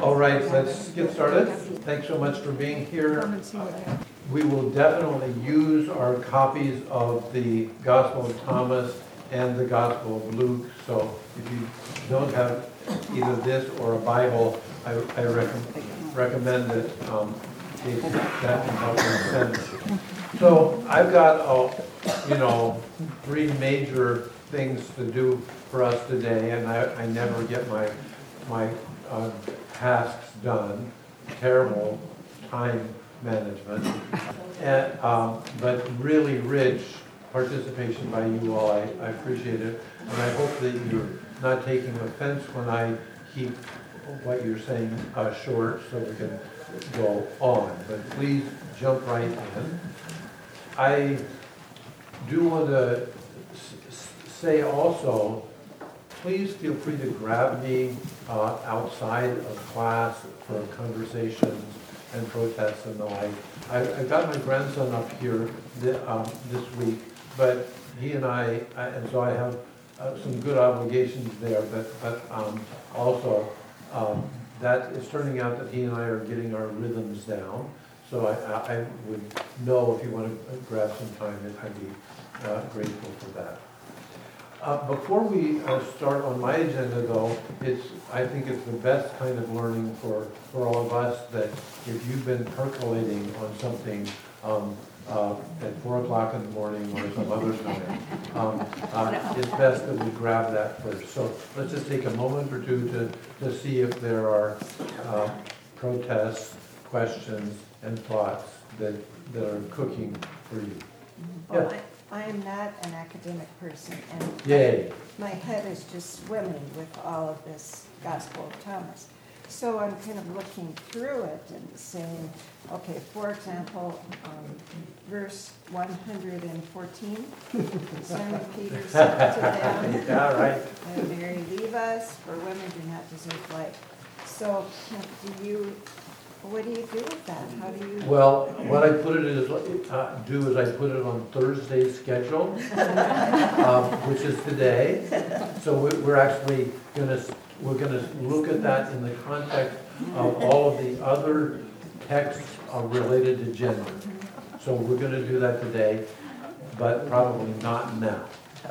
All right, let's get started. Thanks so much for being here. We will definitely use our copies of the Gospel of Thomas and the Gospel of Luke. So if you don't have either this or a Bible, I recommend that that can help in sense. So I've got, three major things to do for us today, and I never get my tasks done. Terrible time management, and but really rich participation by you all. I appreciate it, and I hope that you're not taking offense when I keep what you're saying short, so we can go on. But please jump right in. I do want to say also, please feel free to grab me outside of class for conversations and protests and the like. I got my grandson up here this week, but he and and so I have some good obligations there, but also that is turning out that he and I are getting our rhythms down. So I would know if you want to grab some time, I'd be grateful for that. Before we start on my agenda, though, I think it's the best kind of learning for all of us that if you've been percolating on something at 4 o'clock in the morning or some other time, it's best that we grab that first. So let's just take a moment or two to see if there are protests, questions, and thoughts that are cooking for you. Well, Yeah. I am not an academic person, and Yay. my head is just swimming with all of this Gospel of Thomas. So I'm kind of looking through it and saying, okay, for example, verse 114, Simon Peter said to them, Yeah, right. Mary, leave us, for women do not deserve life. So what do you do with that? How do you? Well, what I put it is, I put it on Thursday's schedule, which is today. So we're actually we're gonna look at that in the context of all of the other texts related to gender. So we're gonna do that today, but probably not now.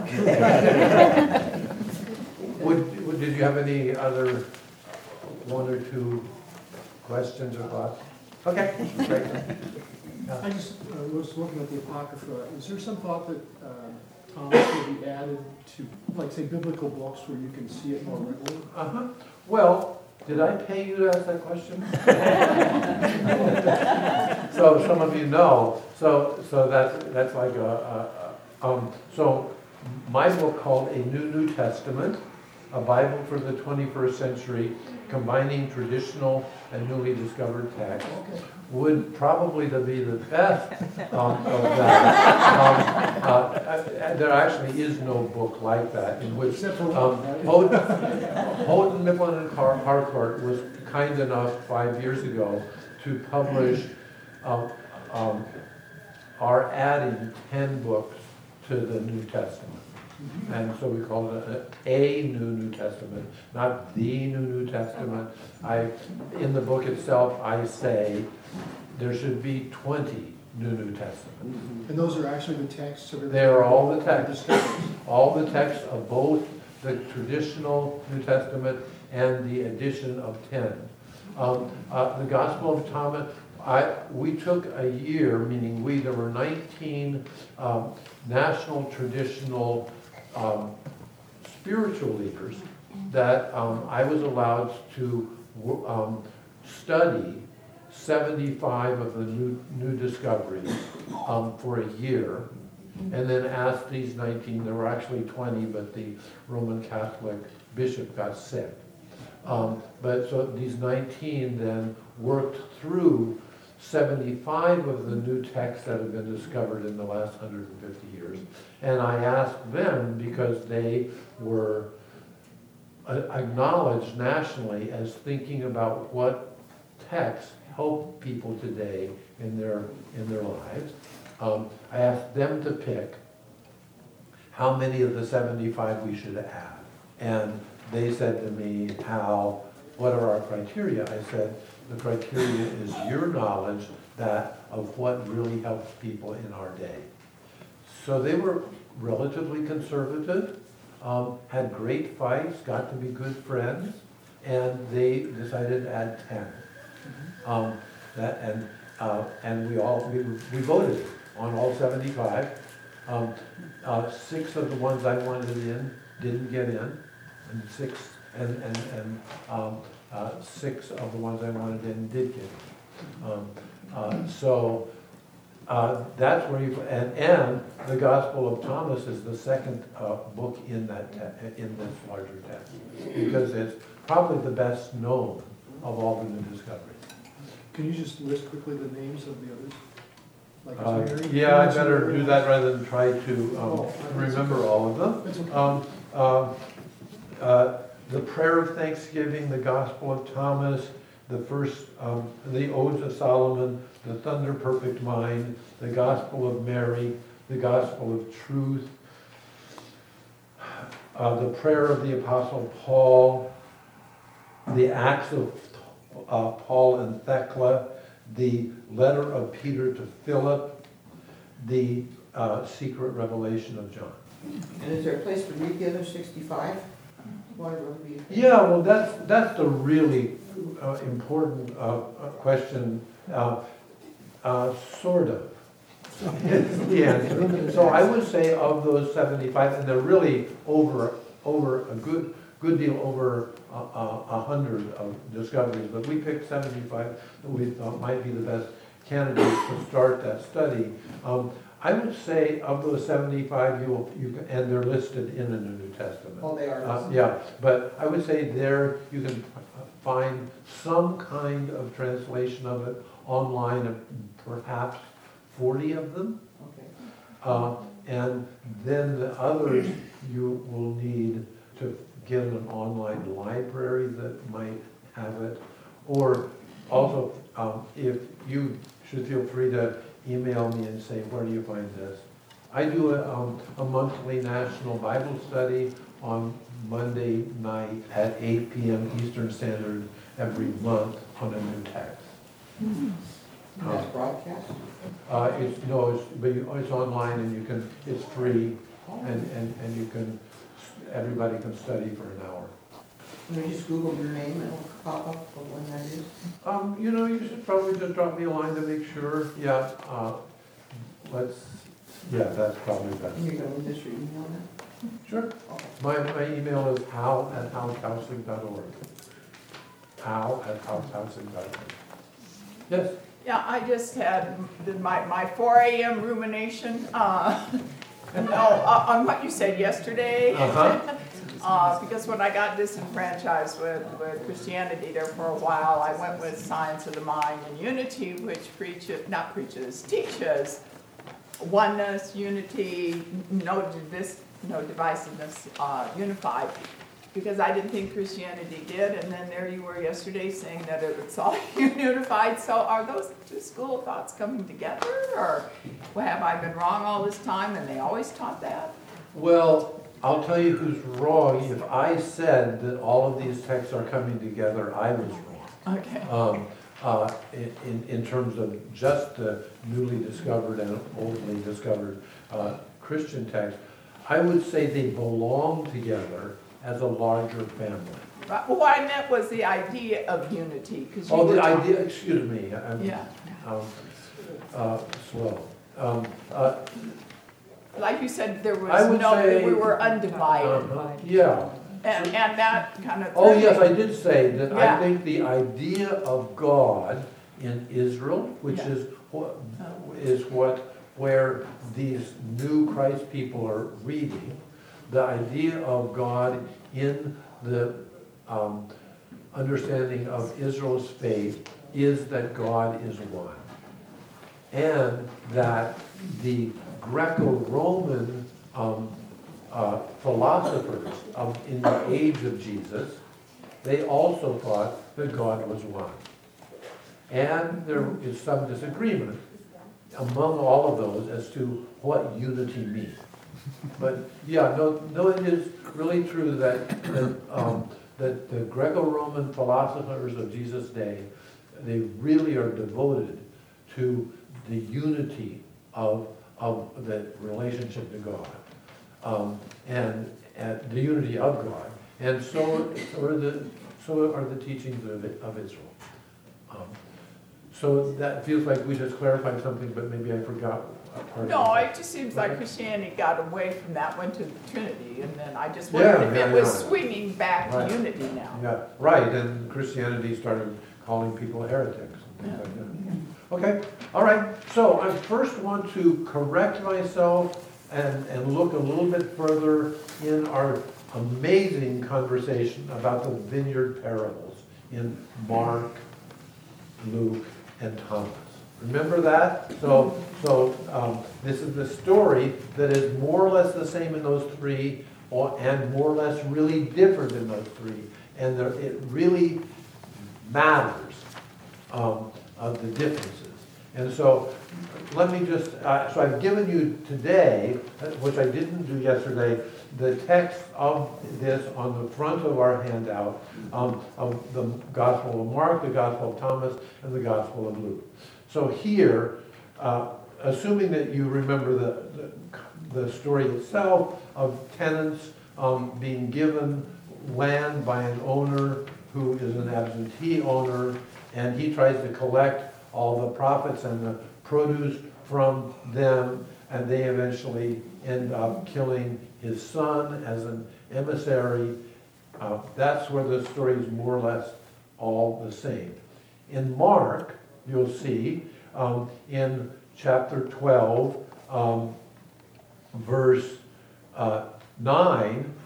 Did you have any other one or two questions or thoughts? Okay, great. I just was looking at the Apocrypha. Is there some thought that Thomas will be added to, like, say, biblical books where you can see it more regularly? Uh-huh. Well, did I pay you to ask that question? So some of you know. So that's like so my book called A New Testament, a Bible for the 21st Century, combining traditional and newly discovered texts, would probably be the best of that. There actually is no book like that in which Houghton, Mifflin, and Harcourt was kind enough 5 years ago to publish are adding 10 books to the New Testament. And so we call it a New Testament, not the New Testament. In the book itself, I say there should be 20 New Testaments. And those are actually the texts of They are all the texts of both the traditional New Testament and the addition of 10. The Gospel of Thomas, we took a year, meaning there were 19 national traditional spiritual leaders that I was allowed to study 75 of the new discoveries for a year, and then ask these 19, there were actually 20, but the Roman Catholic bishop got sick. But so these 19 then worked through 75 of the new texts that have been discovered in the last 150 years. And I asked them because they were acknowledged nationally as thinking about what texts help people today in their lives. I asked them to pick how many of the 75 we should add. And they said to me how what are our criteria? I said, the criteria is your knowledge of what really helps people in our day. So they were relatively conservative, had great fights, got to be good friends, and they decided to add 10. And we voted on all 75. 6 of the ones I wanted in didn't get in, and 6 of the ones I wanted in did get in. So that's where and the Gospel of Thomas is the second book in in this larger text, because it's probably the best known of all the new discoveries. Can you just list quickly the names of the others? Like it's Mary, Yeah, I Teresa, better Mary. do that rather than try to remember all of them. That's okay. The Prayer of Thanksgiving, the Gospel of Thomas, the Odes of Solomon, the Thunder Perfect Mind, the Gospel of Mary, the Gospel of Truth, the Prayer of the Apostle Paul, the Acts of Paul and Thecla, the Letter of Peter to Philip, the Secret Revelation of John. And is there a place to read the other 65? Yeah, well, that's the really important question, sort of. Is the answer. So I would say of those 75, and they're really over a good deal over 100 of discoveries, but we picked 75 that we thought might be the best candidates to start that study. I would say of those 75, and they're listed in the New Testament. Oh, they are. Yeah, but I would say there you can find some kind of translation of it online, of perhaps 40 of them. Okay. And then the others you will need to get an online library that might have it. Or also, if you should feel free to email me and say, where do you find this? I do a monthly National Bible Study on Monday night at 8 p.m. Eastern Standard every month on a new text. That's broadcast? It's online and it's free, and everybody can study for an hour. Can we just Google your name and it'll pop up of when that is? You should probably just drop me a line to make sure. Yeah, that's probably best. And you're going to list your email now? Sure. Okay. My email is hal@househousing.org. hal@househousing.org. Yes? Yeah, I just had my 4 a.m. rumination, on what you said yesterday. Because when I got disenfranchised with Christianity there for a while, I went with Science of the Mind and Unity, which teaches oneness, unity, no divisiveness, unified. Because I didn't think Christianity did, and then there you were yesterday saying that it's all unified. So are those two school of thoughts coming together, or have I been wrong all this time and they always taught that? Well, I'll tell you who's wrong. If I said that all of these texts are coming together, I was wrong. Okay. In terms of just the newly discovered and oldly discovered Christian texts, I would say they belong together as a larger family. Right. Well, what I meant was the idea of unity. The idea, excuse me, I'm Yeah. slow. Like you said, there I would was say- we were undivided. Yeah. And that kind of. Oh, yes, I did say that Yeah. I think the idea of God in Israel, which Yeah. is where these new Christ people are reading, the idea of God in the understanding of Israel's faith is that God is one. And that the Greco-Roman philosophers in the age of Jesus, they also thought that God was one. And there is some disagreement among all of those as to what unity means. But yeah, no, it is really true that that the Greco-Roman philosophers of Jesus' day, they really are devoted to the unity of the relationship to God, and the unity of God. And so are the teachings of Israel. So that feels like we just clarified something, but maybe I forgot a part No, of it. it just seems like Christianity got away from that, went to the Trinity, and then I just Yeah, wondered if yeah, it was yeah. swinging back to Right. unity now. Yeah, right, and Christianity started calling people heretics and things like that. Okay, all right, so I first want to correct myself and look a little bit further in our amazing conversation about the vineyard parables in Mark, Luke, and Thomas. Remember that? So this is the story that is more or less the same in those three, and more or less really different in those three. And it really matters of the differences. And so let me just, so I've given you today, which I didn't do yesterday, the text of this on the front of our handout, of the Gospel of Mark, the Gospel of Thomas, and the Gospel of Luke. So here, assuming that you remember the story itself of tenants being given land by an owner who is an absentee owner, and he tries to collect all the profits and the produce from them, and they eventually end up killing his son as an emissary. That's where the story is more or less all the same. In Mark, you'll see in chapter 12, verse 9,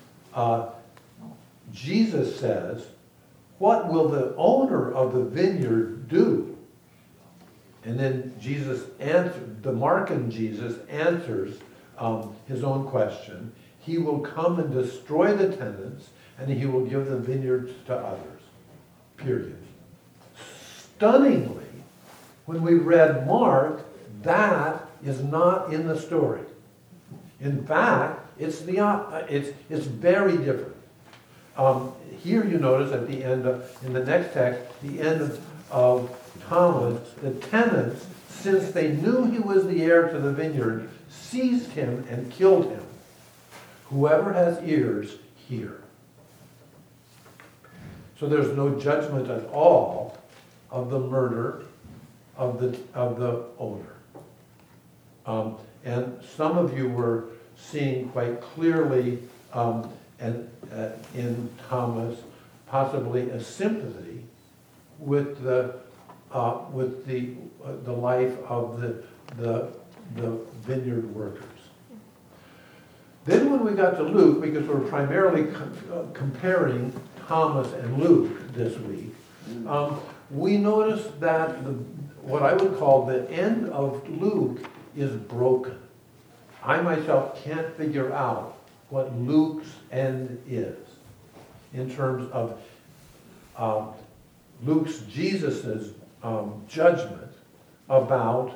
Jesus says, "What will the owner of the vineyard do?" And then the Markan Jesus answers his own question. "He will come and destroy the tenants, and he will give the vineyards to others." Period. Stunningly, when we read Mark, that is not in the story. In fact, it's very different. Here you notice at the end in the next text, the end of Thomas, the tenants, since they knew he was the heir to the vineyard, seized him and killed him. Whoever has ears, hear. So there's no judgment at all of the murder of the owner. And some of you were seeing quite clearly in Thomas possibly a sympathy with the life of the vineyard workers. Then when we got to Luke, because we're primarily comparing Thomas and Luke this week, we noticed that what I would call the end of Luke is broken. I myself can't figure out what Luke's end is in terms of Luke's Jesus's judgment about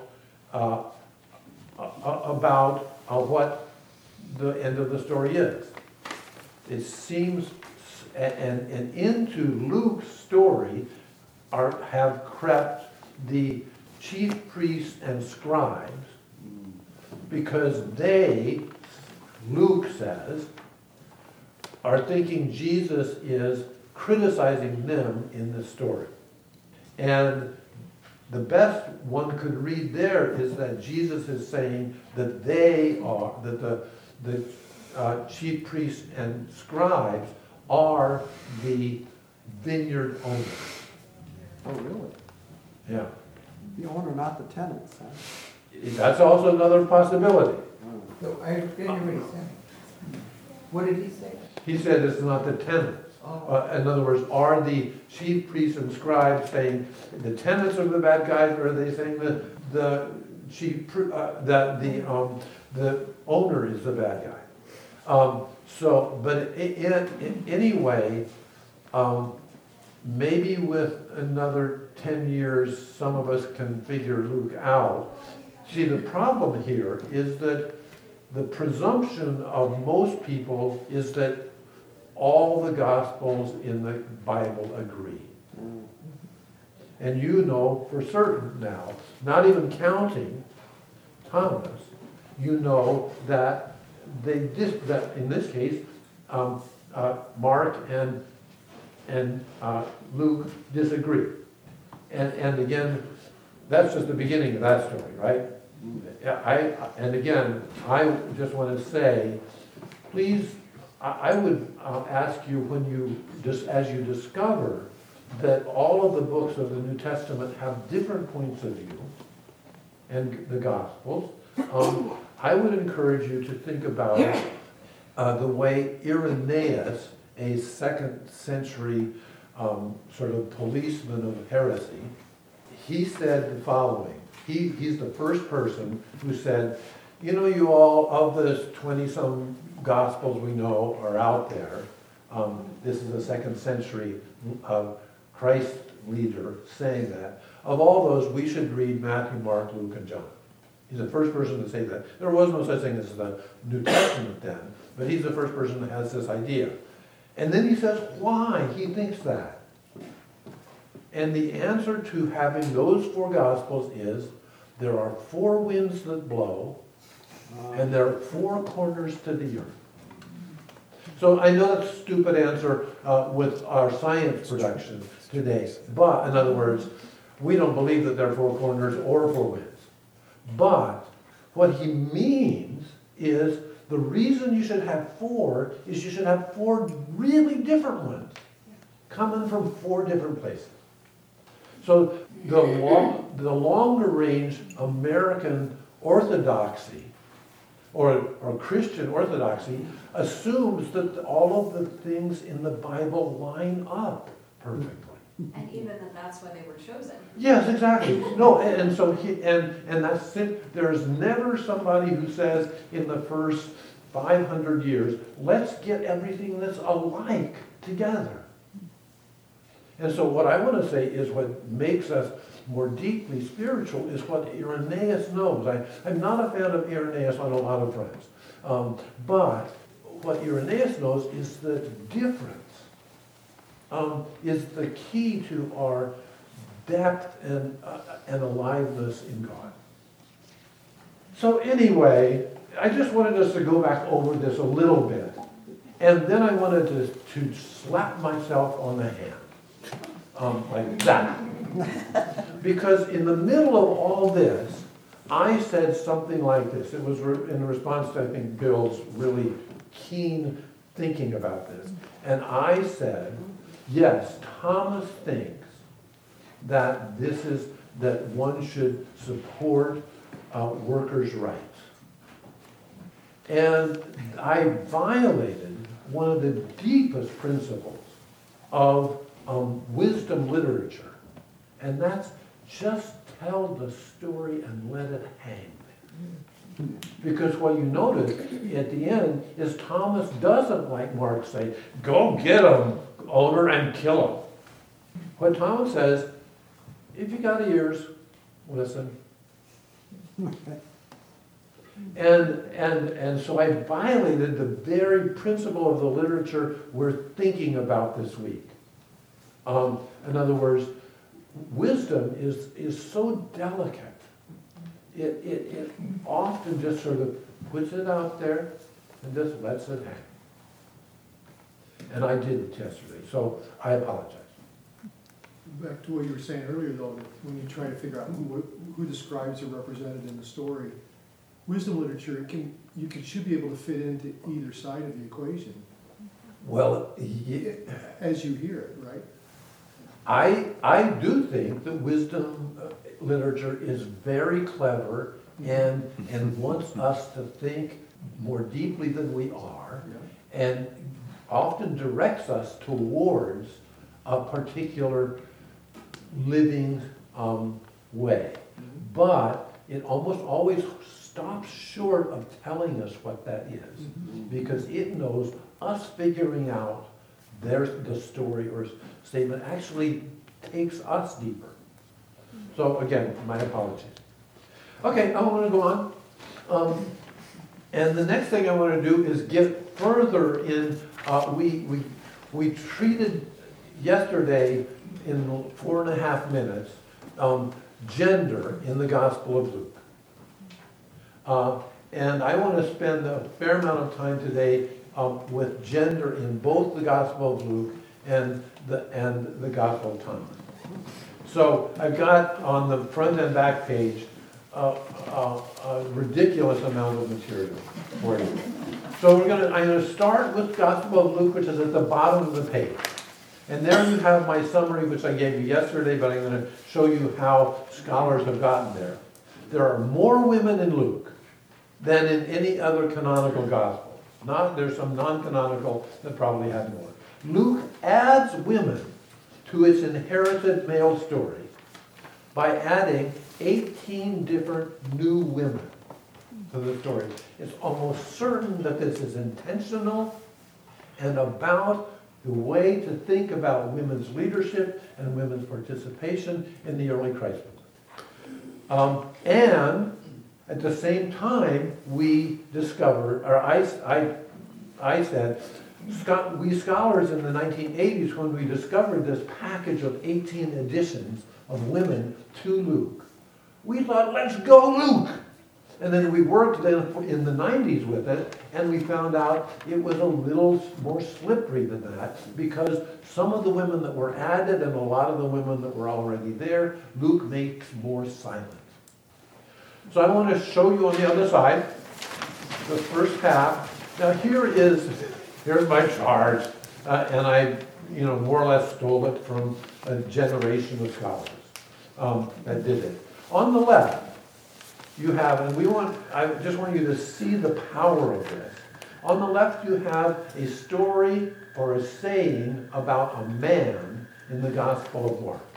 what the end of the story is. It seems, and into Luke's story have crept the chief priests and scribes, because they, Luke says, are thinking Jesus is criticizing them in the story. And the best one could read there is that Jesus is saying that the chief priests and scribes are the vineyard owners. Oh, really? Yeah. The owner, not the tenants, huh? That's also another possibility. No, I didn't hear what he said. What did he say? He said it's not the tenants. In other words, are the chief priests and scribes saying the tenants are the bad guys, or are they saying the owner is the bad guy? But anyway, maybe with another 10 years, some of us can figure Luke out. See, the problem here is that the presumption of most people is that all the Gospels in the Bible agree. And you know for certain now, not even counting Thomas, you know that that in this case, Mark and Luke disagree. And again, that's just the beginning of that story, right? And again, I just want to say, please, I would ask you as you discover that all of the books of the New Testament have different points of view, and the Gospels, I would encourage you to think about the way Irenaeus, a 2nd century sort of policeman of heresy, he said the following. He's the first person who said, you all, of the 20-some Gospels we know are out there, this is a 2nd century Christ leader saying that. Of all those, we should read Matthew, Mark, Luke, and John. He's the first person to say that. There was no such thing as the New Testament then, but he's the first person that has this idea. And then he says why he thinks that. And the answer to having those 4 Gospels is there are 4 winds that blow, and there are 4 corners to the earth. So I know that's a stupid answer with our science production today. But, in other words, we don't believe that there are 4 corners or 4 winds. But what he means is the reason you should have 4 is you should have 4 really different ones coming from 4 different places. So the longer range American orthodoxy or Christian orthodoxy assumes that all of the things in the Bible line up perfectly. And even that's why they were chosen. Yes, exactly. No, and so and that's it. There's never somebody who says in the first 500 years, let's get everything that's alike together. And so what I want to say is what makes us more deeply spiritual is what Irenaeus knows. I'm not a fan of Irenaeus on a lot of friends. But what Irenaeus knows is the difference is the key to our depth and aliveness in God. So anyway, I just wanted us to go back over this a little bit. And then I wanted to slap myself on the hand. Like that. Because in the middle of all this, I said something like this. It was in response to, I think, Bill's really keen thinking about this. And I said, yes, Thomas thinks that that one should support workers' rights. And I violated one of the deepest principles of wisdom literature. And that's just tell the story and let it hang there. Because what you notice at the end is Thomas doesn't, like Mark say, go get him, owner, and kill him. What Thomas says, if you got ears, listen. And so I violated the very principle of the literature we're thinking about this week. In other words, wisdom is so delicate. It often just sort of puts it out there and just lets it hang. And I did it yesterday, so I apologize. Back to what you were saying earlier, though, that when you try to figure out who the scribes are represented in the story, wisdom literature should be able to fit into either side of the equation. Well, yeah. As you hear it, right? I do think that wisdom literature is very clever and wants us to think more deeply than we are, and often directs us towards a particular living way. But it almost always stops short of telling us what that is, because it knows us figuring out the story or statement actually takes us deeper. So again, my apologies. Okay, I want to go on. And the next thing I want to do is get further in we treated yesterday in 4.5 minutes gender in the Gospel of Luke. And I want to spend a fair amount of time today with gender in both the Gospel of Luke and the Gospel of Thomas. So I've got on the front and back page a ridiculous amount of material for you. So I'm going to start with Gospel of Luke, which is at the bottom of the page. And there you have my summary, which I gave you yesterday, but I'm going to show you how scholars have gotten there. There are more women in Luke than in any other canonical gospel. There's some non-canonical that probably have more. Luke adds women to its inherited male story by adding 18 different new women to the story. It's almost certain that this is intentional and about the way to think about women's leadership and women's participation in the early Christ movement. And at the same time, we discovered, or I said, we scholars in the 1980s, when we discovered this package of 18 editions of women to Luke, we thought, let's go Luke! And then we worked in the 90s with it, and we found out it was a little more slippery than that, because some of the women that were added and a lot of the women that were already there, Luke makes more silent. So I want to show you on the other side, the first half. Now here's my charge, and I more or less stole it from a generation of scholars that did it. On the left, you have, and I just want you to see the power of this. On the left, you have a story or a saying about a man in the Gospel of Mark.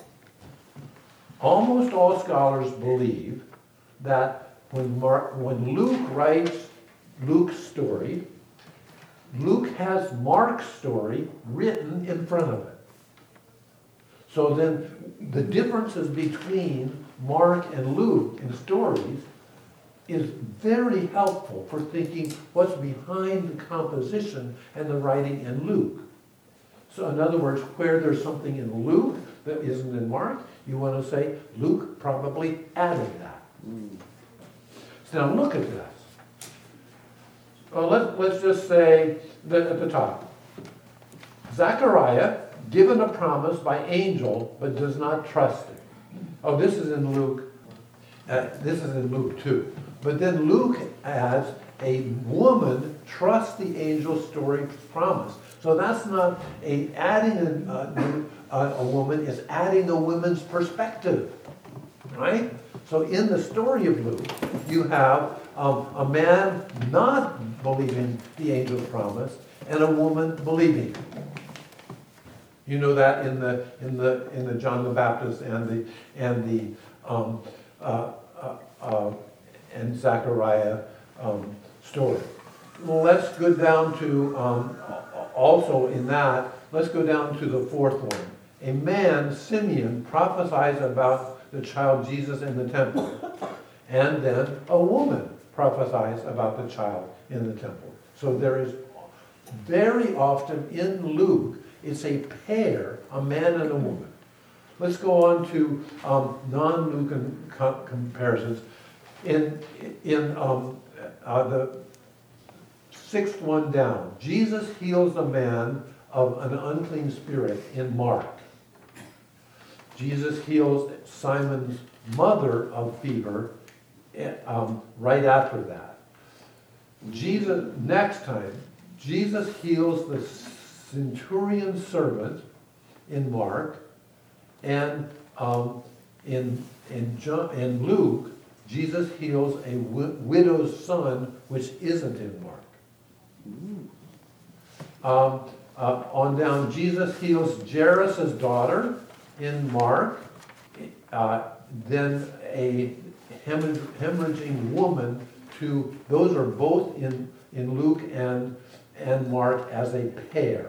Almost all scholars believe that when Luke writes Luke's story, Luke has Mark's story written in front of it. So then the differences between Mark and Luke in stories is very helpful for thinking what's behind the composition and the writing in Luke. So in other words, where there's something in Luke that isn't in Mark, you want to say Luke probably added that. So now look at this. Well, let's just say that at the top, Zechariah given a promise by angel but does not trust it. Oh, this is in Luke. This is in Luke 2. But then Luke adds a woman trusts the angel's story promise. So that's not adding a woman, it's adding a woman's perspective. Right? So in the story of Luke, you have a man not believing the angel's promise and a woman believing. You know that in the John the Baptist and Zechariah story. Well, let's go down to also in that. Let's go down to the fourth one. A man, Simeon, prophesies about the child Jesus in the temple, and then a woman prophesies about the child in the temple. So there is very often in Luke, it's a pair, a man and a woman. Let's go on to non-Lucan comparisons. In the sixth one down, Jesus heals a man of an unclean spirit in Mark. Jesus heals Simon's mother of fever right after that. Next time, Jesus heals the centurion's servant in Mark, and in Luke, Jesus heals a widow's son, which isn't in Mark. On down, Jesus heals Jairus' daughter in Mark, then a hemorrhaging woman those are both in Luke and Mark as a pair.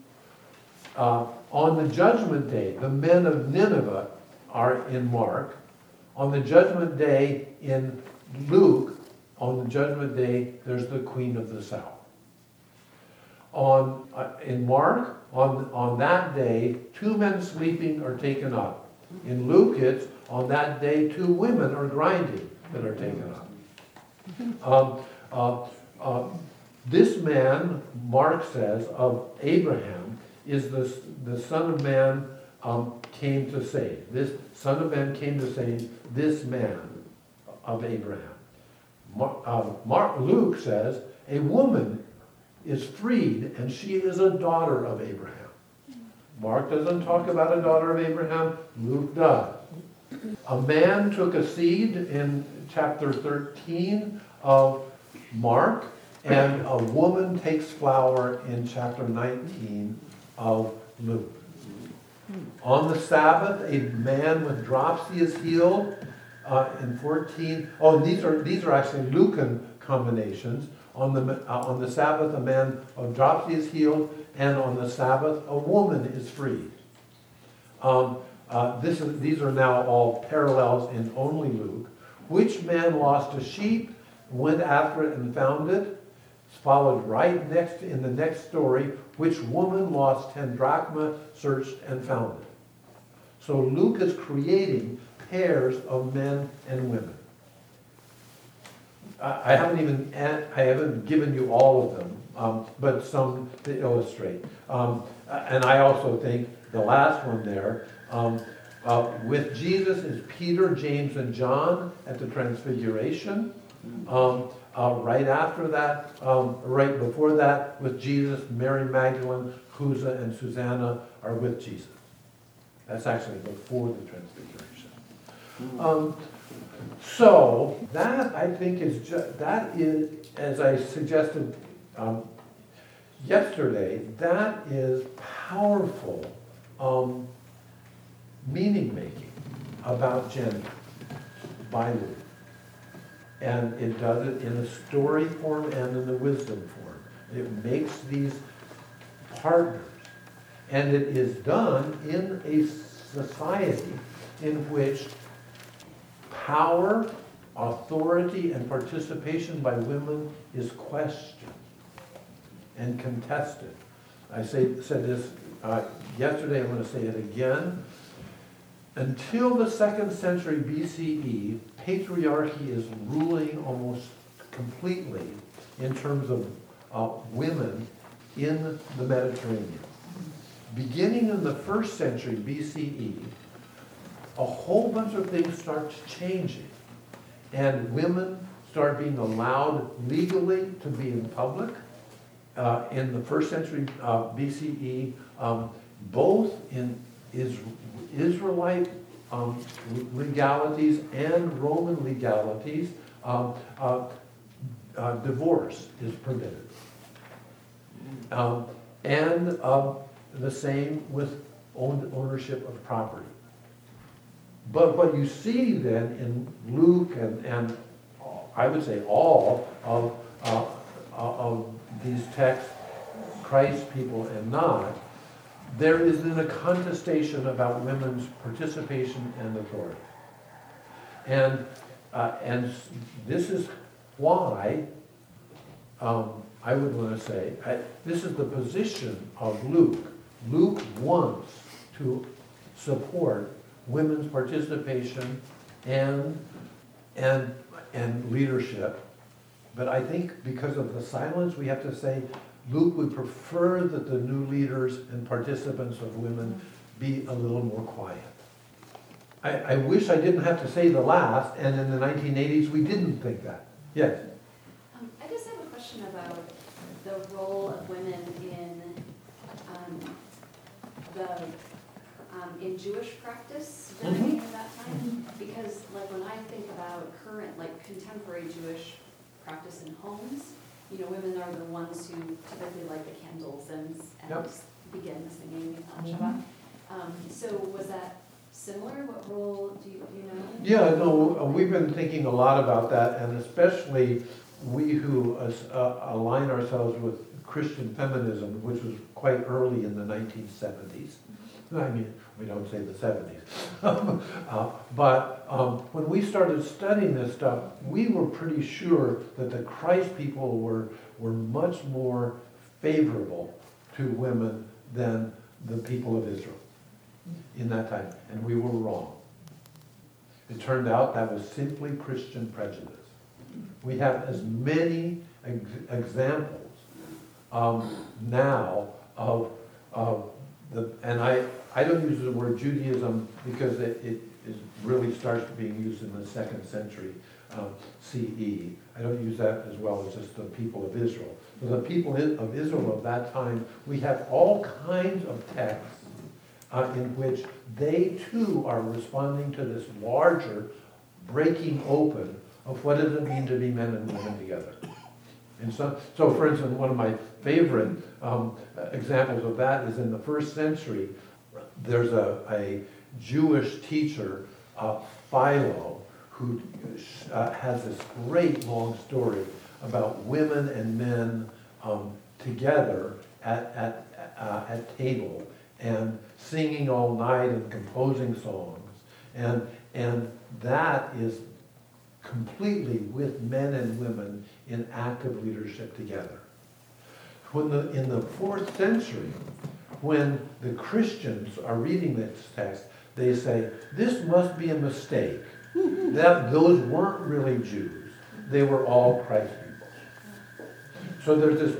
On the judgment day, the men of Nineveh are in Mark. On the judgment day in Luke, on the judgment day, there's the Queen of the South. In Mark, on that day, 2 men sleeping are taken up. In Luke, it's on that day, 2 women are grinding that are taken up. This man, Mark says, of Abraham, is the Son of Man came to save. This Son of Man came to save this man of Abraham. Luke says, a woman is freed and she is a daughter of Abraham. Mark doesn't talk about a daughter of Abraham, Luke does. A man took a seed in chapter 13 of Mark, and a woman takes flour in chapter 19 of Luke. On the Sabbath, a man with dropsy is healed in 14. Oh, and these are actually Lucan combinations. On the Sabbath, a man of dropsy is healed, and on the Sabbath, a woman is freed. These are now all parallels in only Luke. Which man lost a sheep, went after it and found it? It's followed right next in the next story. Which woman lost 10 drachma, searched and found it? So Luke is creating pairs of men and women. I haven't given you all of them, but some to illustrate. And I also think the last one there, with Jesus is Peter, James, and John at the Transfiguration. Right after that, right before that, with Jesus, Mary Magdalene, Chuza, and Susanna are with Jesus. That's actually before the Transfiguration. So that I think is as I suggested yesterday, that is powerful meaning making about gender by Luke. And it does it in a story form and in a wisdom form. It makes these partners. And it is done in a society in which power, authority, and participation by women is questioned and contested. I said this yesterday, I'm going to say it again. Until the 2nd century BCE, patriarchy is ruling almost completely in terms of women in the Mediterranean. Beginning in the 1st century BCE, a whole bunch of things start changing, and women start being allowed legally to be in public. In the 1st century BCE, both in Israelite legalities and Roman legalities, divorce is permitted. And the same with ownership of property. But what you see then in Luke and I would say all of these texts, Christ people and not, there is then a contestation about women's participation and authority. And this is why I would want to say, this is the position of Luke. Luke wants to support women's participation and leadership. But I think because of the silence, we have to say Luke would prefer that the new leaders and participants of women be a little more quiet. I wish I didn't have to say the last, and in the 1980s we didn't think that. Yes? I just have a question about the role of women in Jewish practice during that time, because like when I think about current, like contemporary Jewish practice in homes, you know, women are the ones who typically light the candles and begin the singing on Shabbat. So was that similar? What role do you know? Yeah, no, we've been thinking a lot about that, and especially we who align ourselves with Christian feminism, which was quite early in the 1970s. I mean, we don't say the 70s. But when we started studying this stuff, we were pretty sure that the Christ people were much more favorable to women than the people of Israel in that time, and we were wrong. It turned out that was simply Christian prejudice. We have as many examples now of the, and I don't use the word Judaism because it really starts being used in the 2nd century CE. I don't use that as well as just the people of Israel. So the people of Israel of that time, we have all kinds of texts in which they too are responding to this larger breaking open of what does it mean to be men and women together. And so for instance, one of my favorite examples of that is in the 1st century. There's a Jewish teacher, Philo, who has this great long story about women and men together at table and singing all night and composing songs. And that is completely with men and women in active leadership together. In the 4th century, when the Christians are reading this text, they say, this must be a mistake. That those weren't really Jews. They were all Christ people. So there's this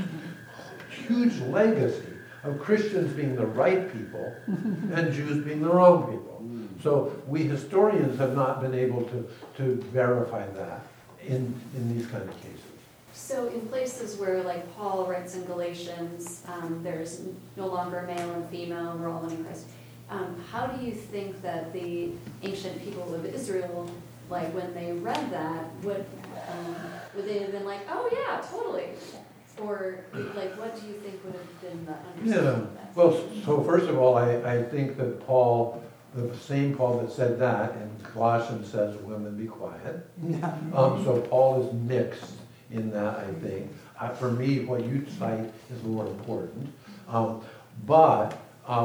huge legacy of Christians being the right people and Jews being the wrong people. So we historians have not been able to verify that in these kind of cases. So in places where, like Paul writes in Galatians, there's no longer male and female, we're all one in Christ. How do you think that the ancient people of Israel, like when they read that, would they have been like, oh yeah, totally? Or like, what do you think would have been the understanding of that? Well, so first of all, I think that Paul, the same Paul that said that in Colossians says, women be quiet. So Paul is mixed in that, I think. For me, what you cite is more important. But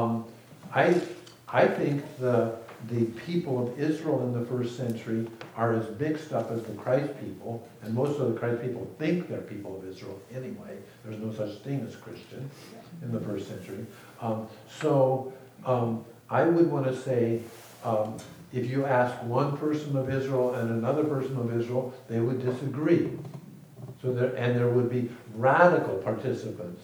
I think the people of Israel in the 1st century are as mixed up as the Christ people, and most of the Christ people think they're people of Israel anyway. There's no such thing as Christian in the 1st century. I would want to say, if you ask one person of Israel and another person of Israel, they would disagree. There would be radical participants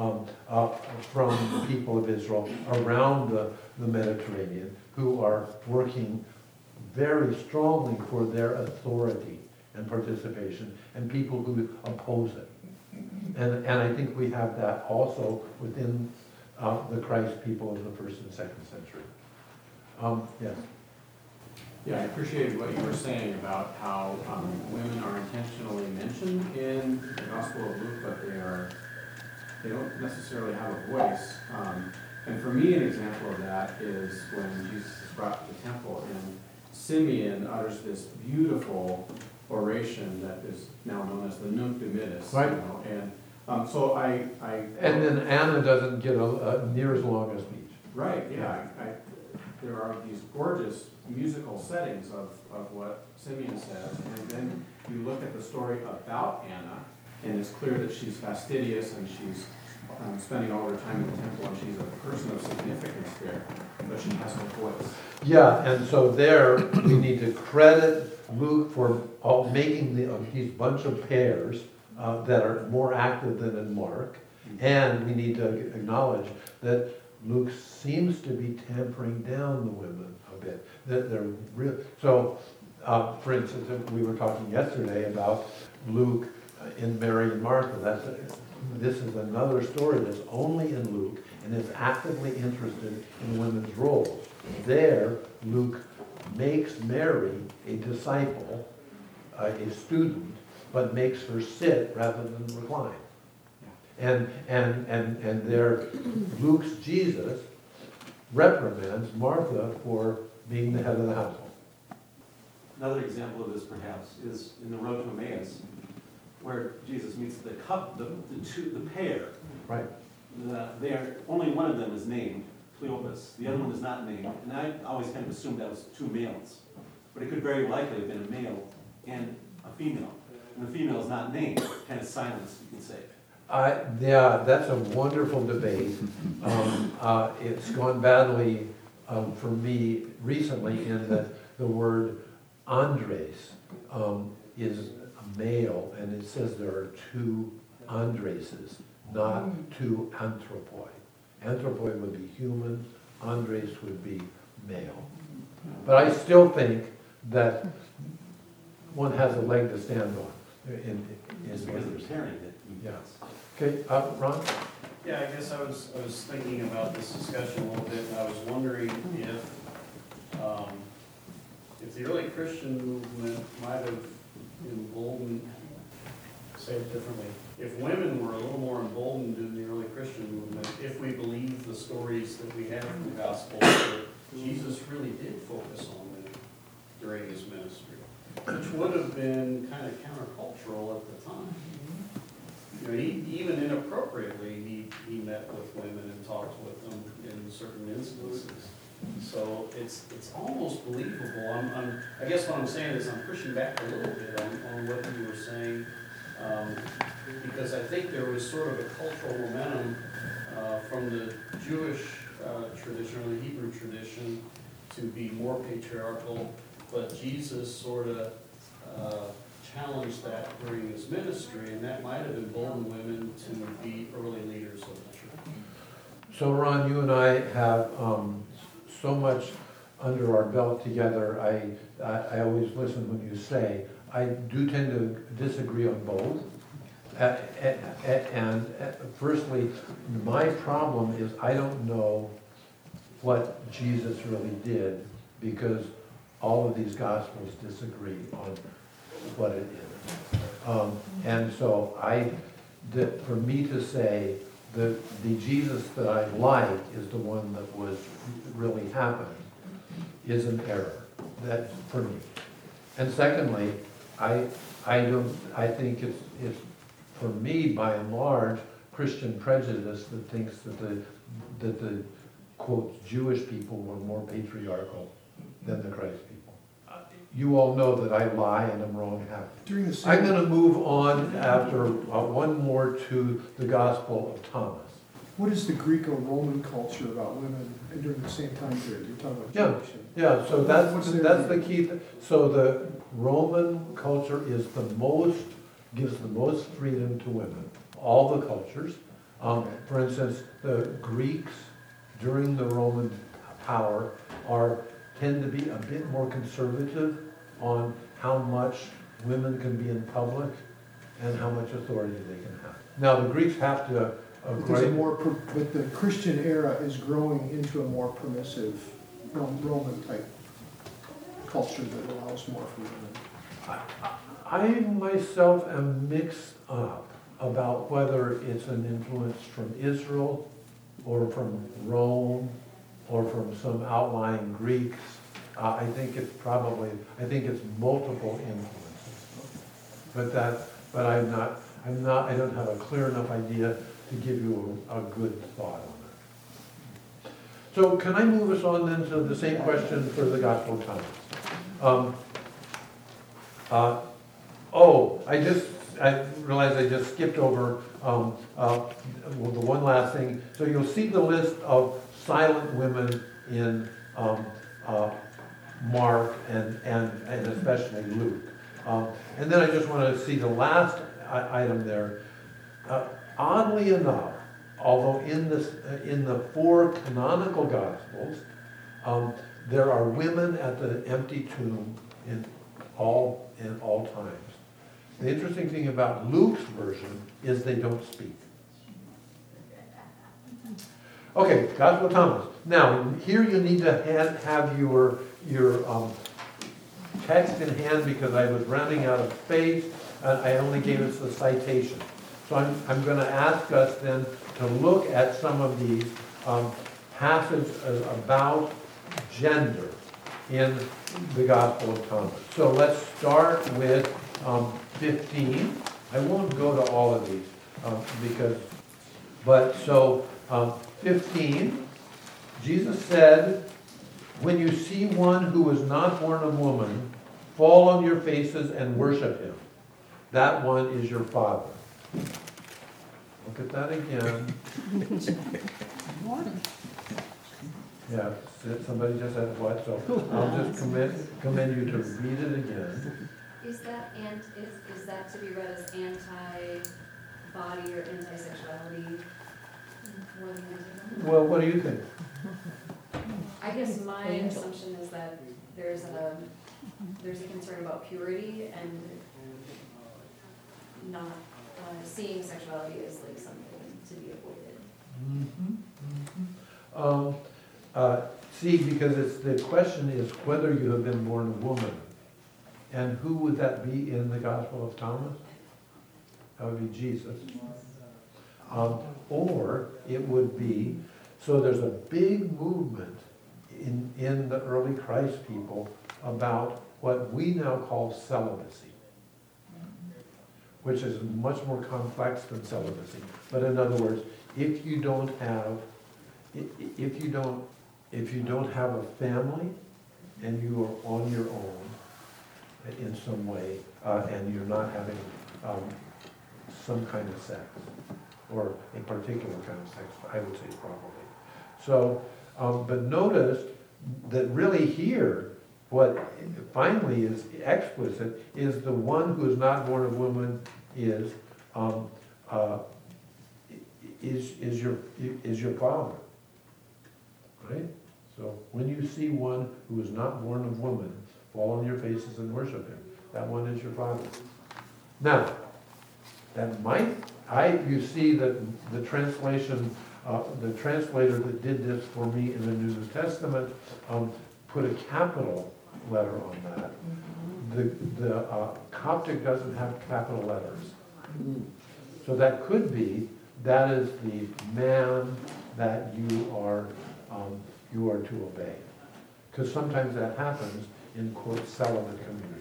from the people of Israel around the Mediterranean who are working very strongly for their authority and participation, and people who oppose it. And I think we have that also within the Christ people of the 1st and 2nd century. Yes. Yeah, I appreciated what you were saying about how women are intentionally mentioned in the Gospel of Luke, but they don't necessarily have a voice. And for me, an example of that is when Jesus is brought to the temple, and Simeon utters this beautiful oration that is now known as the Nunc Dimittis. Right. You know, and so I And then Anna doesn't get near as long a speech. Right, yeah. There are these gorgeous musical settings of what Simeon says, and then you look at the story about Anna, and it's clear that she's fastidious and she's spending all her time in the temple, and she's a person of significance there, but she has no voice. Yeah, and so there we need to credit Luke for making these bunch of pairs that are more active than in Mark, and we need to acknowledge that Luke seems to be tampering down the women a bit. That they're real. So, for instance, we were talking yesterday about Luke in Mary and Martha. This is another story that's only in Luke and is actively interested in women's roles. There, Luke makes Mary a disciple, a student, but makes her sit rather than recline. And there, Luke's Jesus reprimands Martha for being the head of the household. Another example of this, perhaps, is in the road to Emmaus, where Jesus meets the pair. Right. They are only one of them is named Cleopas. The other one is not named, and I always kind of assumed that was two males, but it could very likely have been a male and a female, and the female is not named, kind of silenced, you could say. Yeah, that's a wonderful debate. It's gone badly for me recently in that the word Andres is a male, and it says there are two Andreses, not two anthropoi. Anthropoi would be human, Andres would be male. But I still think that one has a leg to stand on. It's because of the pairing that you Yeah. get. Okay, Ron? Yeah, I guess I was thinking about this discussion a little bit, and I was wondering if the early Christian movement might have emboldened, say it differently, if women were a little more emboldened in the early Christian movement, if we believe the stories that we have in the Gospels, that Jesus really did focus on women during his ministry, which would have been kind of countercultural at the time. You know, even inappropriately, he met with women and talked with them in certain instances. So it's almost believable. I guess what I'm saying is I'm pushing back a little bit on what you were saying, because I think there was sort of a cultural momentum from the Jewish tradition or the Hebrew tradition to be more patriarchal, but Jesus sort of challenged that during his ministry, and that might have emboldened women to be early leaders of the church. So Ron, you and I have so much under our belt together. I always listen when you say. I do tend to disagree on both. And firstly, my problem is I don't know what Jesus really did, because all of these Gospels disagree on what it is. And so for me to say the Jesus that I like is the one that was really happening is an error. That's for me. And secondly, I think it's for me by and large Christian prejudice that thinks that the quote Jewish people were more patriarchal than the Christ people. You all know that I lie and I'm wrong half. During the I'm same, going to move on after one more to the Gospel of Thomas. what is the Greco-Roman culture about women during the same time period? You're talking about Yeah. Jewish. Yeah, so What's their that's the view? key. So the Roman culture is gives the most freedom to women. All the cultures. For instance, the Greeks during the Roman power tend to be a bit more conservative on how much women can be in public and how much authority they can have. Now, the Greeks have to But there's a but the Christian era is growing into a more permissive Roman type culture that allows more for women. I myself am mixed up about whether it's an influence from Israel or from Rome or from some outlying Greeks. I think it's multiple influences. But I don't have a clear enough idea to give you a good thought on it. So can I move us on then to the same question for the Gospel of Thomas? I realized I just skipped over the one last thing. So you'll see the list of silent women in Mark and especially Luke. And then I just want to see the last item there. Oddly enough, although in the four canonical Gospels, there are women at the empty tomb in all times. The interesting thing about Luke's version is they don't speak. Okay, Gospel of Thomas. Now, here you need to have your text in hand because I was running out of space and I only gave us the citation. So I'm going to ask us then to look at some of these passages about gender in the Gospel of Thomas. So let's start with 15. I won't go to all of these 15, Jesus said, "When you see one who is not born of woman, fall on your faces and worship him. That one is your father." Look at that again. Yeah, somebody just said what, so I'll just commend you to read it again. Is that, is that to be read as anti-body or anti-sexuality? More than anti-body? Well, what do you think? I guess my assumption is that there's a concern about purity and not seeing sexuality as like something to be avoided. See, because the question is whether you have been born a woman. And who would that be in the Gospel of Thomas? That would be Jesus. Or it would be, so there's a big movement in the early Christ people about what we now call celibacy, which is much more complex than celibacy. But in other words, if you don't have a family and you are on your own in some way, and you're not having some kind of sex, or a particular kind of sex, I would say probably. So, but notice that really here, what finally is explicit is the one who is not born of woman is your father, right? So when you see one who is not born of woman, fall on your faces and worship him. That one is your father. Now, that might, you see that the translation, the translator that did this for me in the New Testament put a capital letter on that. The Coptic doesn't have capital letters. So that could be, that is the man that you are to obey. Because sometimes that happens in, quote, celibate communities.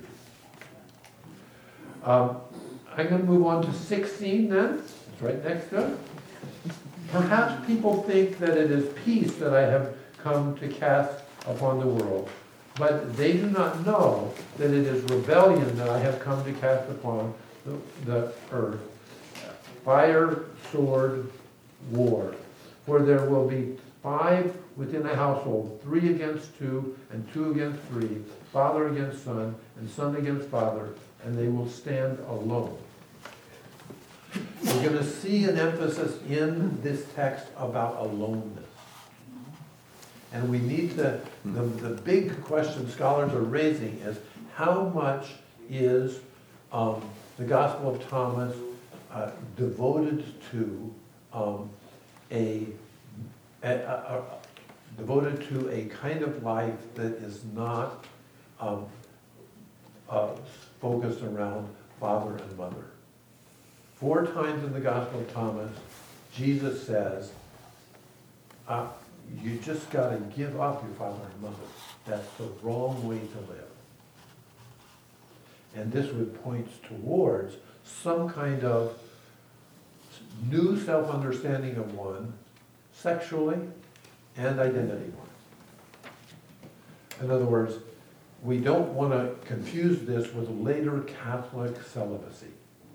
I'm going to move on to 16 then. It's right next to it. Perhaps people think that it is peace that I have come to cast upon the world, but they do not know that it is rebellion that I have come to cast upon the earth. Fire, sword, war. For there will be 5 within a household, 3 against 2, and 2 against 3, father against son, and son against father, and they will stand alone. We're going to see an emphasis in this text about aloneness. And we need to, the big question scholars are raising is, how much is the Gospel of Thomas devoted to devoted to a kind of life that is not focused around father and mother. 4 times in the Gospel of Thomas, Jesus says, you just got to give up your father and mother. That's the wrong way to live. And this would point towards some kind of new self-understanding of one, sexually and identity-wise. In other words, we don't want to confuse this with later Catholic celibacy.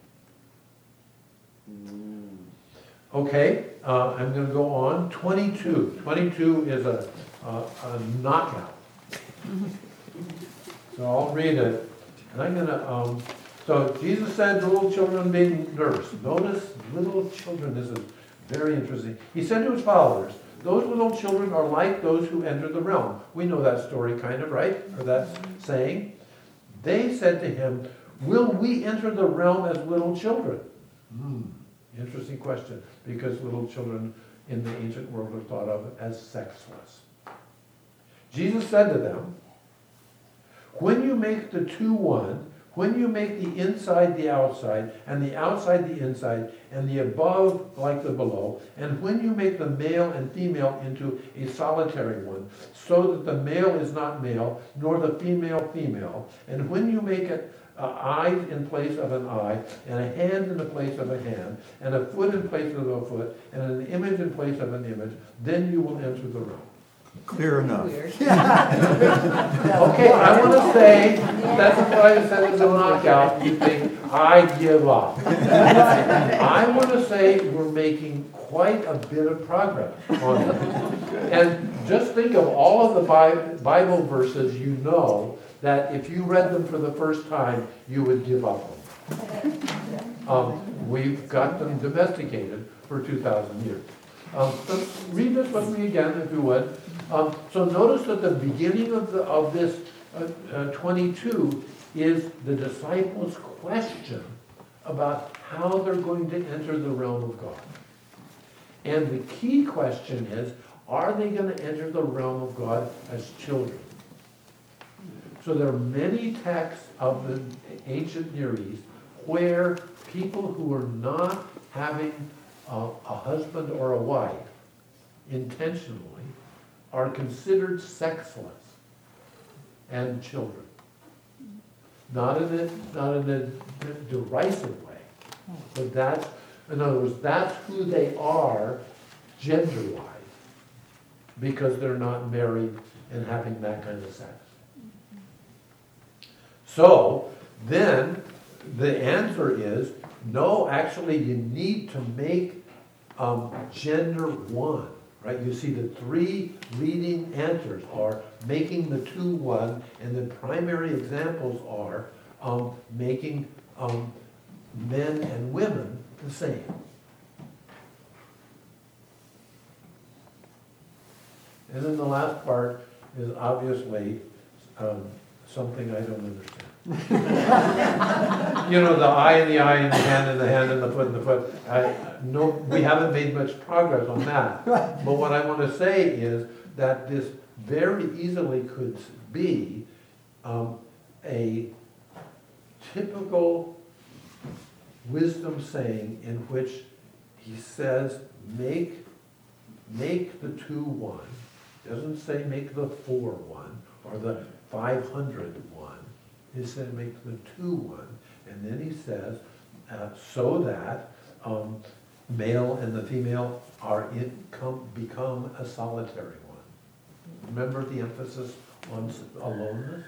Okay, I'm going to go on. 22. 22 is a knockout. So I'll read it. And I'm going to, so Jesus said, little children being nursed. Notice little children, this is very interesting. He said to his followers, those little children are like those who enter the realm. We know that story kind of, right? Or that saying. They said to him, will we enter the realm as little children? Interesting question, because little children in the ancient world were thought of as sexless. Jesus said to them, when you make the 2 one, when you make the inside the outside, and the outside the inside, and the above like the below, and when you make the male and female into a solitary one, so that the male is not male, nor the female female, and when you make it eyes in place of an eye, and a hand in the place of a hand, and a foot in place of a foot, and an image in place of an image, then you will enter the realm. Clear enough. Okay, I want to say, that's why I said it's a knockout, you think, I give up. I want to say we're making quite a bit of progress on this. And just think of all of the Bible verses you know, that if you read them for the first time, you would give up on. We've got them domesticated for 2,000 years. So read this with me again, if you would. So notice that the beginning of this 22 is the disciples' question about how they're going to enter the realm of God. And the key question is, are they going to enter the realm of God as children? So there are many texts of the ancient Near East where people who are not having a husband or a wife intentionally are considered sexless and children. Not in a derisive way, but that's, in other words, that's who they are gender-wise, because they're not married and having that kind of sex. So then the answer is, no, actually you need to make gender one, right? You see the three leading answers are making the two one, and the primary examples are making men and women the same. And then the last part is obviously something I don't understand. You know, the eye and the eye and the hand and the hand and the foot and the foot. No, we haven't made much progress on that. But what I want to say is that this very easily could be a typical wisdom saying in which he says, make the two one. Doesn't say make the 4 one or the 500 one. He said make the 2 one. And then he says, so that male and the female are become a solitary one. Remember the emphasis on aloneness?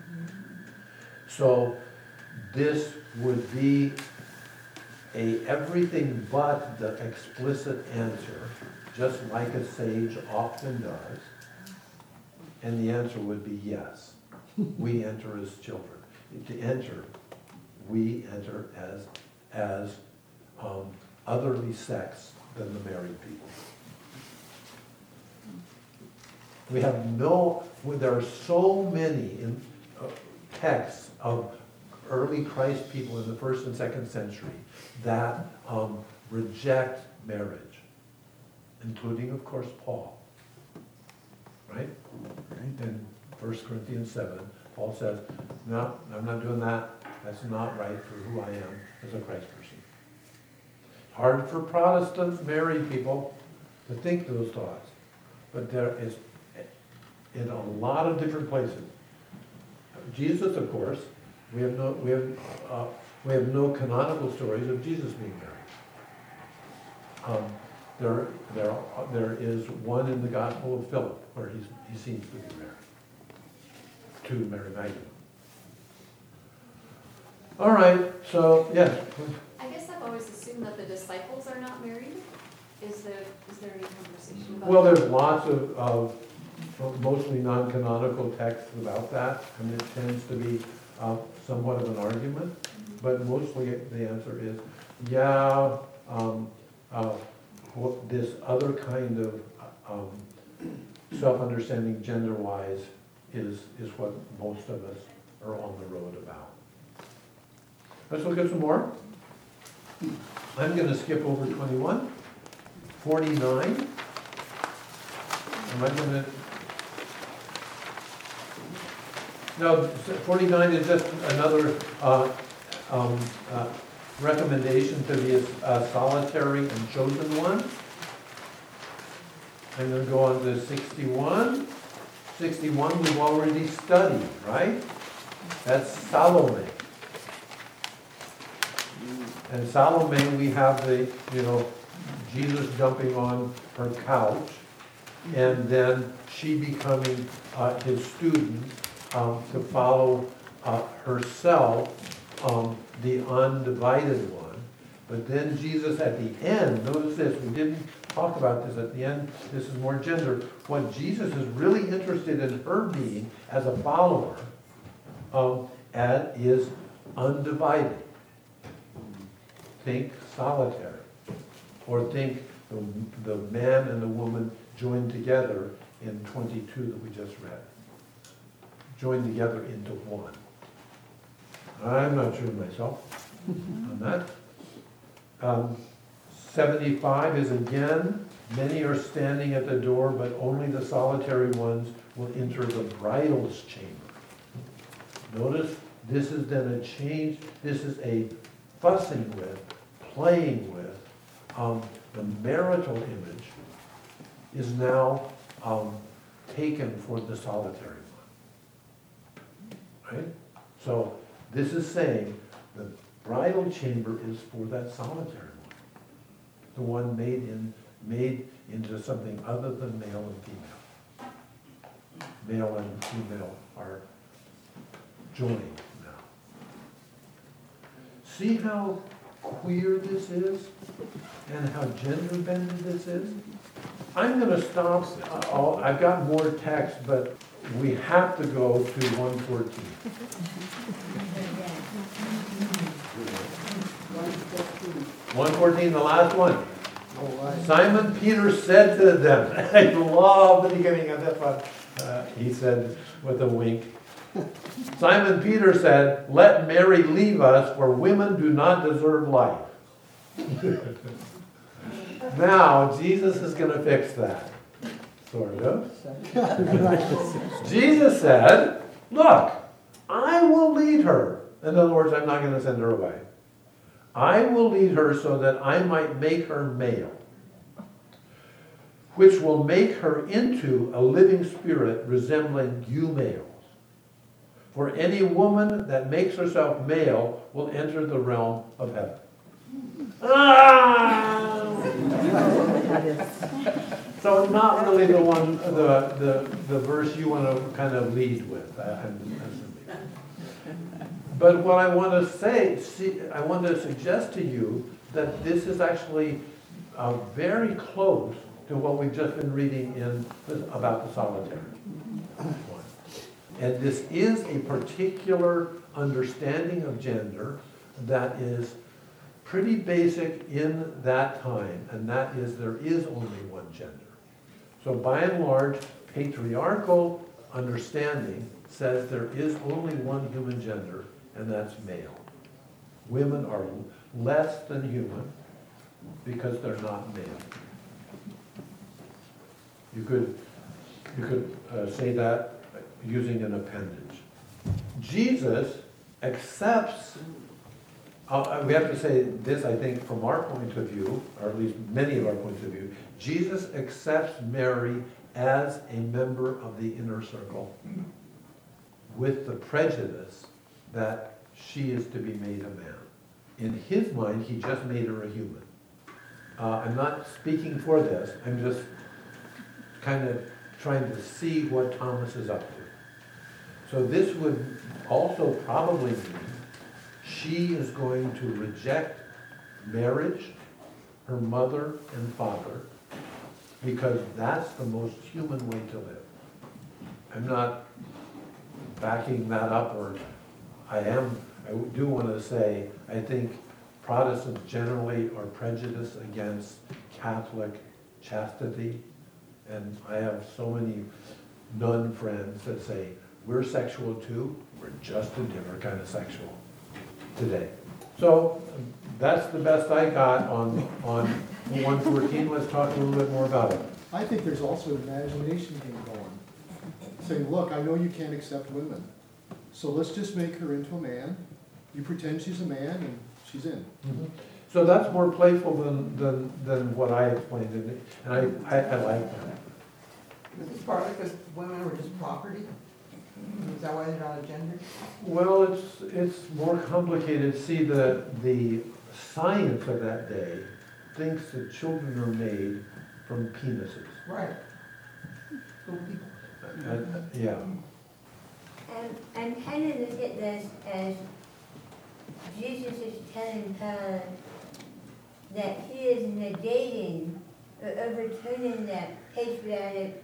So this would be a everything but the explicit answer, just like a sage often does. And the answer would be yes. We enter as children. To enter, we enter as otherly sex than the married people. We have there are so many texts of early Christ people in the 1st and 2nd century that reject marriage, including, of course, Paul. Right? In 1 Corinthians 7, Paul says, no, I'm not doing that. That's not right for who I am as a Christ person. Hard for Protestant married people to think those thoughts. But there is, in a lot of different places. Jesus, of course, we have no canonical stories of Jesus being married. There is one in the Gospel of Philip where he seems to be married to Mary Magdalene. All right, so yes. I guess I've always assumed that the disciples are not married. Is there any conversation about Well, that? there's lots of mostly non-canonical texts about that, and it tends to be somewhat of an argument, but mostly the answer is, yeah, this other kind of self-understanding gender-wise is what most of us are on the road about. Let's look at some more. I'm going to skip over 21. 49. Am I going to... No, 49 is just another recommendation to be a solitary and chosen one. I'm going to go on to 61. 61 we've already studied, right? That's Salome. And Salome, we have Jesus jumping on her couch. and then she becoming his student to follow herself, the undivided one. But then Jesus at the end, notice this, we didn't talk about this at the end, this is more gender. What Jesus is really interested in her being as a follower is undivided. Think solitary. Or think the man and the woman joined together in 22 that we just read. Joined together into one. I'm not sure myself on that. 75 is again, many are standing at the door, but only the solitary ones will enter the bridal's chamber. Notice, this is then a change, this is a fussing with, playing with. The marital image is now taken for the solitary one. Right? So, this is saying the bridal chamber is for that solitary one. The one made into something other than male and female. Male and female are joined now. See how queer this is and how gender bended this is? I'm going to stop. I've got more text, but we have to go to 114. 114, the last one. Simon Peter said to them, I love the beginning of that one. He said with a wink. Simon Peter said, let Mary leave us, for women do not deserve life. Now, Jesus is going to fix that. Sort of. Jesus said, look, I will lead her. In other words, I'm not going to send her away. I will lead her so that I might make her male, which will make her into a living spirit resembling you males. For any woman that makes herself male will enter the realm of heaven. So not really the one, the verse you want to kind of lead with. But what I want to say, I want to suggest to you that this is actually very close to what we've just been reading about the solitary one. And this is a particular understanding of gender that is pretty basic in that time, and that is there is only one gender. So by and large, patriarchal understanding says there is only one human gender, and that's male. Women are less than human because they're not male. You could say that using an appendage. Jesus accepts, we have to say this, I think, from our point of view, or at least many of our points of view, Jesus accepts Mary as a member of the inner circle with the prejudice that she is to be made a man. In his mind, he just made her a human. I'm not speaking for this, I'm just kind of trying to see what Thomas is up to. So this would also probably mean she is going to reject marriage, her mother and father, because that's the most human way to live. I'm not backing that up, or I do want to say, I think Protestants generally are prejudiced against Catholic chastity, and I have so many nun friends that say, we're sexual too, we're just a different kind of sexual today. So that's the best I got on 114. Let's talk a little bit more about it. I think there's also an imagination game going. Saying, look, I know you can't accept women, so let's just make her into a man. You pretend she's a man and she's in. Mm-hmm. So that's more playful than what I explained, and I like that. Is this partly because women were just property? Is that why they're not a gender? Well, it's more complicated. See, the science of that day thinks that children are made from penises. Right. Yeah. I'm kind of looking at this as Jesus is telling her that he is negating or overturning that patriotic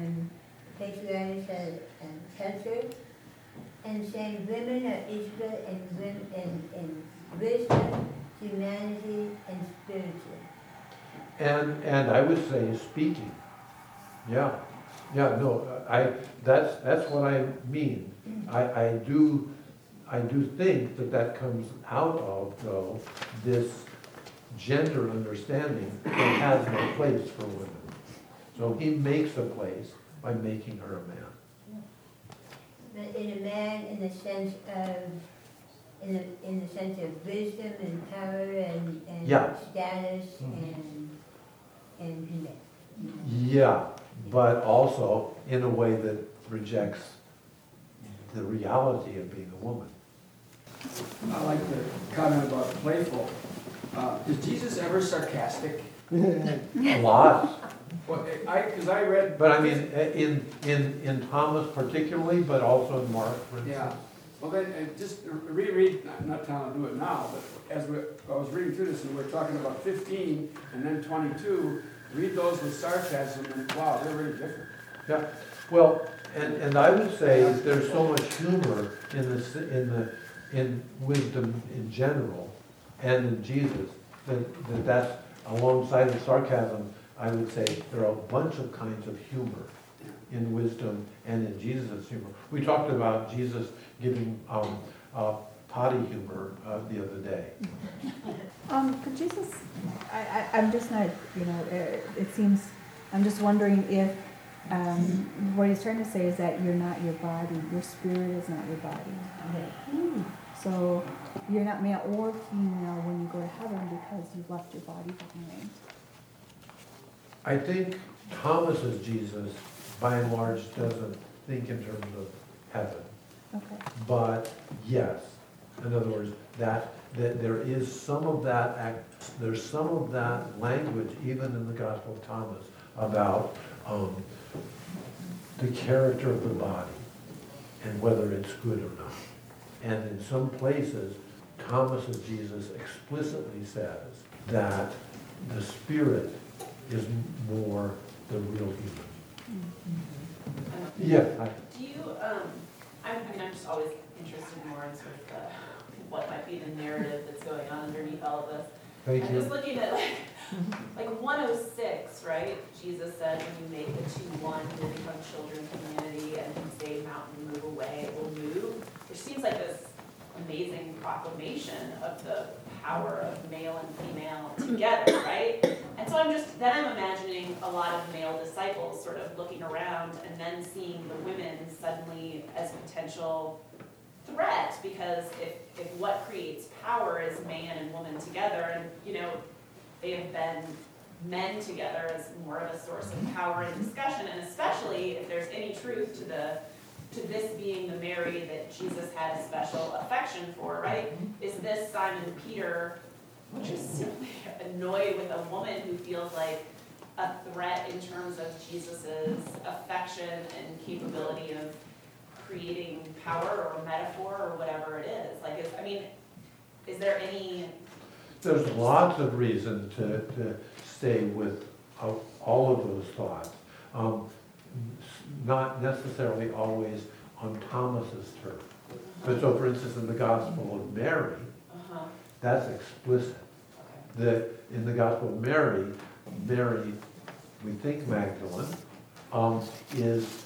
culture and saying women are equal in wisdom, humanity, and spiritual. And I would say speaking. Yeah. Yeah, no, that's what I mean. I do think that comes out of, though, this gender understanding that has no place for women. So he makes a place by making her a man. But in a man, in the sense of, in the sense of wisdom and power and Yeah. status and humanity. Yeah, but also in a way that rejects the reality of being a woman. I like the comment about playful. Is Jesus ever sarcastic? A lot. Well, because I read. But I mean, in Thomas particularly, but also in Mark, for instance. Yeah. Well, then, just reread, not telling to do it now, but as I was reading through this and we're talking about 15 and then 22, read those with sarcasm and wow, they're really different. Yeah, well, and I would say there's so much humor in wisdom in general and in Jesus that's alongside of sarcasm. I would say there are a bunch of kinds of humor in wisdom and in Jesus' humor. We talked about Jesus giving potty humor the other day. Could Jesus, I'm just not, it seems, I'm just wondering if what he's trying to say is that you're not your body, your spirit is not your body. So you're not male or female when you go to heaven because you've left your body behind. I think Thomas's Jesus, by and large, doesn't think in terms of heaven. Okay. But yes, in other words, that there is some of that, there's some of that language even in the Gospel of Thomas about the character of the body and whether it's good or not. And in some places, Thomas's Jesus explicitly says that the spirit is more the real human. Yeah. Do you, I'm just always interested more in sort of what might be the narrative that's going on underneath all of this. Thank I'm you. just looking at like 106, right? Jesus said, when you make the two one to become children of humanity and say mountain move away, it will move. Which seems like this amazing proclamation of the power of male and female together, right? And so I'm imagining a lot of male disciples sort of looking around and then seeing the women suddenly as potential threat, because if what creates power is man and woman together, and they have been men together as more of a source of power and discussion, and especially if there's any truth to this being the Mary that Jesus had a special affection for, right? Is this Simon Peter just simply annoyed with a woman who feels like a threat in terms of Jesus's affection and capability of creating power or metaphor or whatever it is? Like, is there any? There's lots of reason to stay with all of those thoughts. Not necessarily always on Thomas's turf. But so, for instance, in the Gospel of Mary, that's explicit. In the Gospel of Mary, we think Magdalene, is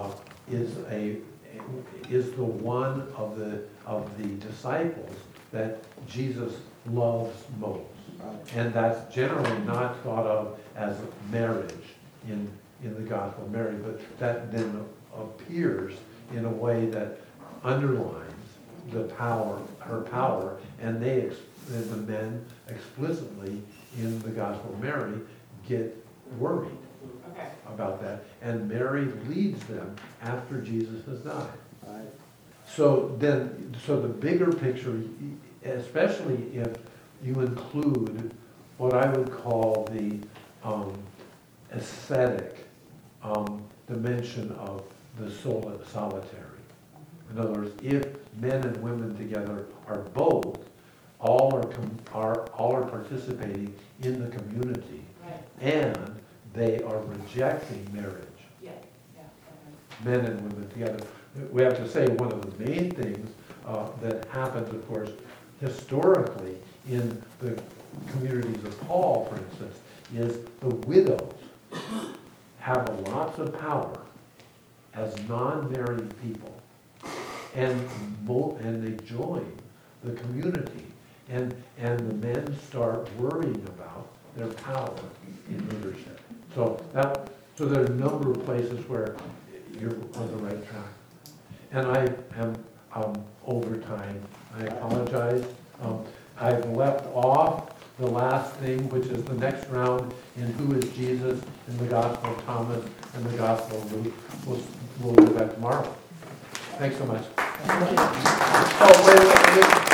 the one of the disciples that Jesus loves most. And that's generally not thought of as marriage in the Gospel of Mary, but that then appears in a way that underlines the power, her power, and the men explicitly in the Gospel of Mary get worried about that, and Mary leads them after Jesus has died. So the bigger picture, especially if you include what I would call the aesthetic, dimension of the solitary. In other words, if men and women together are both, all are participating in the community, Right. and they are rejecting marriage. Yeah, yeah. Men and women together. We have to say one of the main things that happens, of course, historically in the communities of Paul, for instance, is the widows have lots of power as non-married people, and they join the community, and the men start worrying about their power in leadership. So there are a number of places where you're on the right track. And I am over time. I apologize. I've left off the last thing, which is the next round in Who is Jesus in the Gospel of Thomas and the Gospel of Luke. We'll do that tomorrow. Thanks so much. Oh, wait.